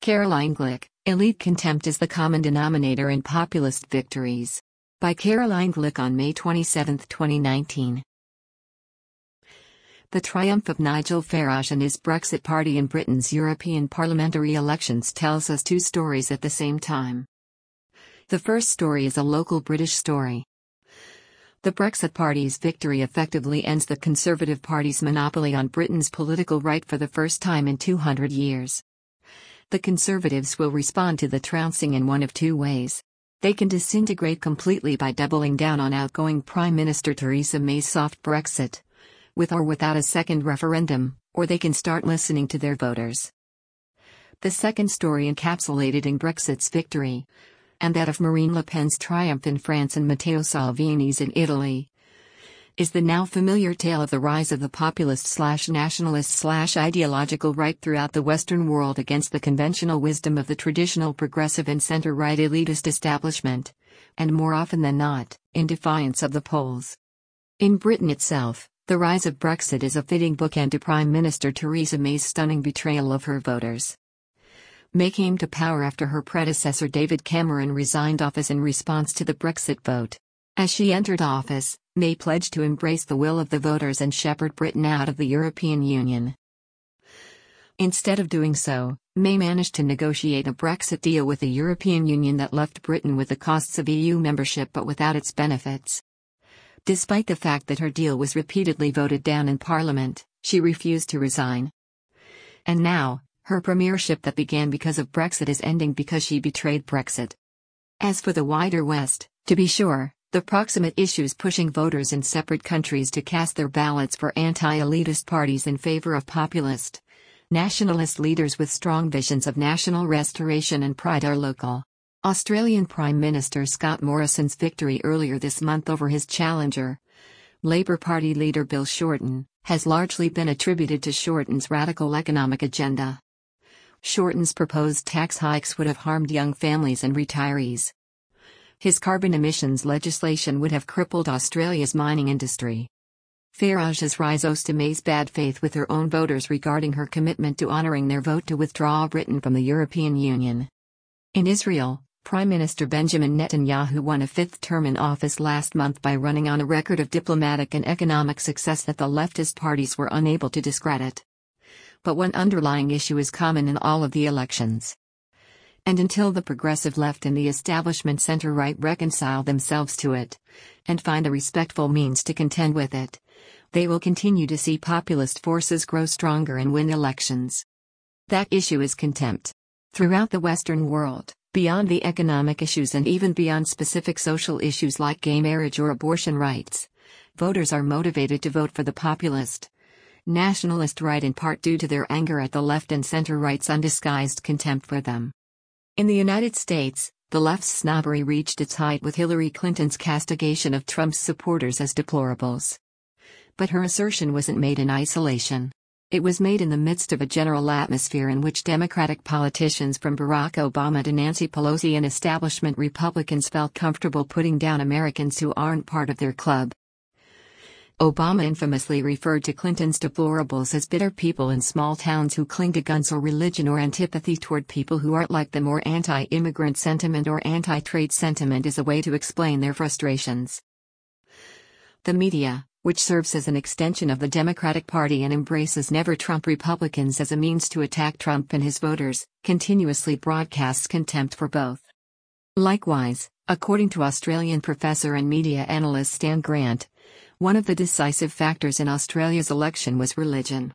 Caroline Glick, Elite Contempt is the common denominator in populist victories. By Caroline Glick on May 27, 2019. The triumph of Nigel Farage and his Brexit party in Britain's European parliamentary elections tells us two stories at the same time. The first story is a local British story. The Brexit Party's victory effectively ends the Conservative Party's monopoly on Britain's political right for the first time in 200 years. The Conservatives will respond to the trouncing in one of two ways. They can disintegrate completely by doubling down on outgoing Prime Minister Theresa May's soft Brexit, with or without a second referendum, or they can start listening to their voters. The second story encapsulated in Brexit's victory, and that of Marine Le Pen's triumph in France and Matteo Salvini's in Italy, is the now familiar tale of the rise of the populist/nationalist/ideological right throughout the Western world against the conventional wisdom of the traditional progressive and center-right elitist establishment, and more often than not, in defiance of the polls. In Britain itself, the rise of Brexit is a fitting bookend to Prime Minister Theresa May's stunning betrayal of her voters. May came to power after her predecessor David Cameron resigned office in response to the Brexit vote. As she entered office, May pledged to embrace the will of the voters and shepherd Britain out of the European Union. Instead of doing so, May managed to negotiate a Brexit deal with the European Union that left Britain with the costs of EU membership but without its benefits. Despite the fact that her deal was repeatedly voted down in Parliament, she refused to resign. And now, her premiership that began because of Brexit is ending because she betrayed Brexit. As for the wider West, to be sure, the proximate issues pushing voters in separate countries to cast their ballots for anti-elitist parties in favor of populist, nationalist leaders with strong visions of national restoration and pride are local. Australian Prime Minister Scott Morrison's victory earlier this month over his challenger, Labour Party leader Bill Shorten, has largely been attributed to Shorten's radical economic agenda. Shorten's proposed tax hikes would have harmed young families and retirees. His carbon emissions legislation would have crippled Australia's mining industry. Farage's rise owes to May's bad faith with her own voters regarding her commitment to honouring their vote to withdraw Britain from the European Union. In Israel, Prime Minister Benjamin Netanyahu won a fifth term in office last month by running on a record of diplomatic and economic success that the leftist parties were unable to discredit. But one underlying issue is common in all of the elections. And until the progressive left and the establishment center-right reconcile themselves to it, and find a respectful means to contend with it, they will continue to see populist forces grow stronger and win elections. That issue is contempt. Throughout the Western world, beyond the economic issues and even beyond specific social issues like gay marriage or abortion rights, voters are motivated to vote for the populist, nationalist right in part due to their anger at the left and center-right's undisguised contempt for them. In the United States, the left's snobbery reached its height with Hillary Clinton's castigation of Trump's supporters as deplorables. But her assertion wasn't made in isolation. It was made in the midst of a general atmosphere in which Democratic politicians from Barack Obama to Nancy Pelosi and establishment Republicans felt comfortable putting down Americans who aren't part of their club. Obama infamously referred to Clinton's deplorables as bitter people in small towns who cling to guns or religion or antipathy toward people who aren't like them, or anti-immigrant sentiment or anti-trade sentiment as a way to explain their frustrations. The media, which serves as an extension of the Democratic Party and embraces never-Trump Republicans as a means to attack Trump and his voters, continuously broadcasts contempt for both. Likewise, according to Australian professor and media analyst Stan Grant, one of the decisive factors in Australia's election was religion.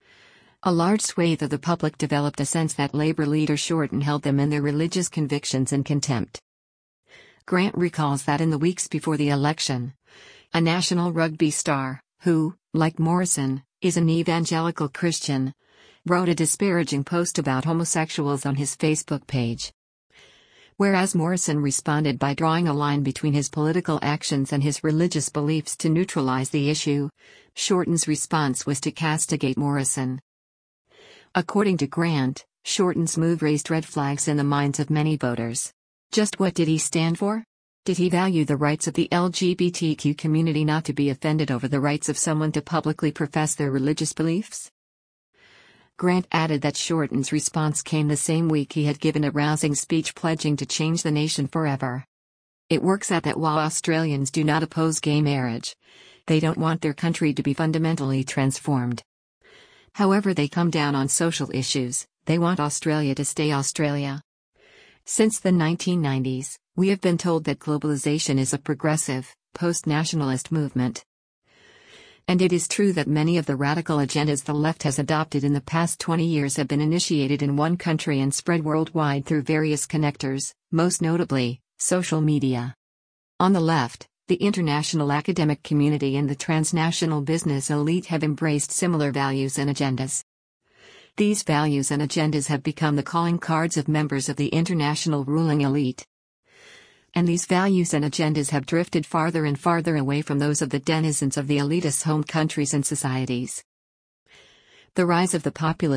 A large swathe of the public developed a sense that Labour leader Shorten held them in their religious convictions in contempt. Grant recalls that in the weeks before the election, a national rugby star, who, like Morrison, is an evangelical Christian, wrote a disparaging post about homosexuals on his Facebook page. Whereas Morrison responded by drawing a line between his political actions and his religious beliefs to neutralize the issue, Shorten's response was to castigate Morrison. According to Grant, Shorten's move raised red flags in the minds of many voters. Just what did he stand for? Did he value the rights of the LGBTQ community not to be offended over the rights of someone to publicly profess their religious beliefs? Grant added that Shorten's response came the same week he had given a rousing speech pledging to change the nation forever. It works out that while Australians do not oppose gay marriage, they don't want their country to be fundamentally transformed. However they come down on social issues, they want Australia to stay Australia. Since the 1990s, we have been told that globalization is a progressive, post-nationalist movement. And it is true that many of the radical agendas the left has adopted in the past 20 years have been initiated in one country and spread worldwide through various connectors, most notably, social media. On the left, the international academic community and the transnational business elite have embraced similar values and agendas. These values and agendas have become the calling cards of members of the international ruling elite. And these values and agendas have drifted farther and farther away from those of the denizens of the elitist home countries and societies. The rise of the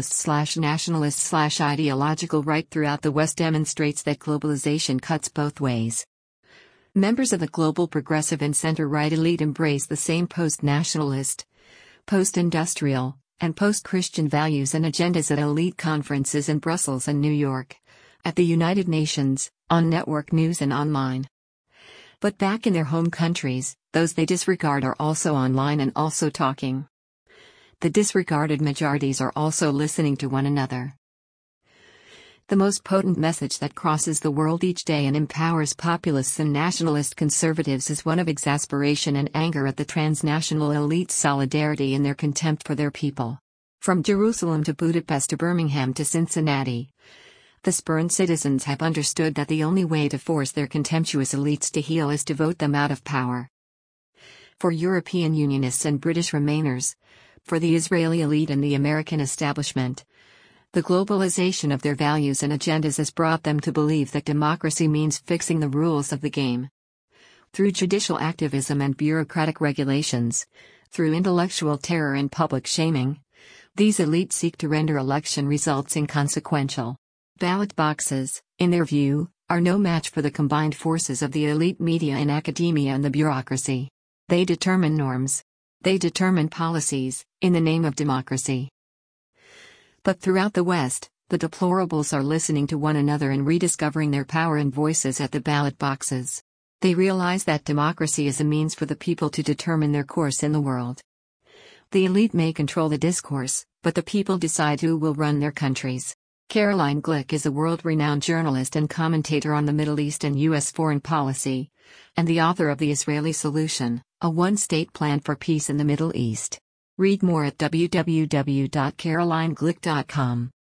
populist/nationalist/ideological right throughout the West demonstrates that globalization cuts both ways. Members of the global progressive and center-right elite embrace the same post-nationalist, post-industrial, and post-Christian values and agendas at elite conferences in Brussels and New York, at the United Nations, on network news and online. But back in their home countries, those they disregard are also online and also talking. The disregarded majorities are also listening to one another. The most potent message that crosses the world each day and empowers populists and nationalist conservatives is one of exasperation and anger at the transnational elite's solidarity and their contempt for their people. From Jerusalem to Budapest to Birmingham to Cincinnati, the spurned citizens have understood that the only way to force their contemptuous elites to heel is to vote them out of power. For European Unionists and British Remainers, for the Israeli elite and the American establishment, the globalization of their values and agendas has brought them to believe that democracy means fixing the rules of the game. Through judicial activism and bureaucratic regulations, through intellectual terror and public shaming, these elites seek to render election results inconsequential. Ballot boxes, in their view, are no match for the combined forces of the elite media and academia and the bureaucracy. They determine norms. They determine policies, in the name of democracy. But throughout the West, the deplorables are listening to one another and rediscovering their power and voices at the ballot boxes. They realize that democracy is a means for the people to determine their course in the world. The elite may control the discourse, but the people decide who will run their countries. Caroline Glick is a world-renowned journalist and commentator on the Middle East and U.S. foreign policy, and the author of The Israeli Solution, a one-state plan for peace in the Middle East. Read more at www.carolineglick.com.